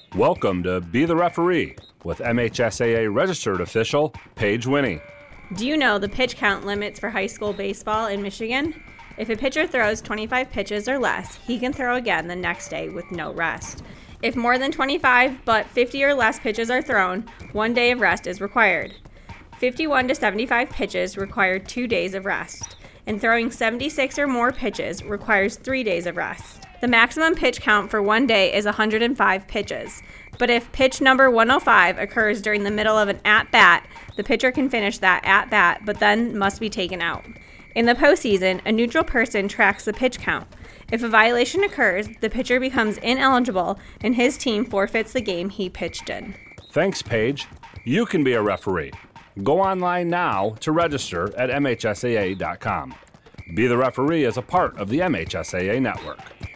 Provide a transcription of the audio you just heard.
Welcome to Be the Referee with MHSAA registered official Paige Winnie. Do you know the pitch count limits for high school baseball in Michigan? If a pitcher throws 25 pitches or less, he can throw again the next day with no rest. If more than 25 but 50 or less pitches are thrown, 1 day of rest is required. 51 to 75 pitches require 2 days of rest, and throwing 76 or more pitches requires 3 days of rest. The maximum pitch count for 1 day is 105 pitches, but if pitch number 105 occurs during the middle of an at-bat, the pitcher can finish that at-bat but then must be taken out. In the postseason, a neutral person tracks the pitch count. If a violation occurs, the pitcher becomes ineligible and his team forfeits the game he pitched in. Thanks, Paige. You can be a referee. Go online now to register at MHSAA.com. Be the Referee is a part of the MHSAA network.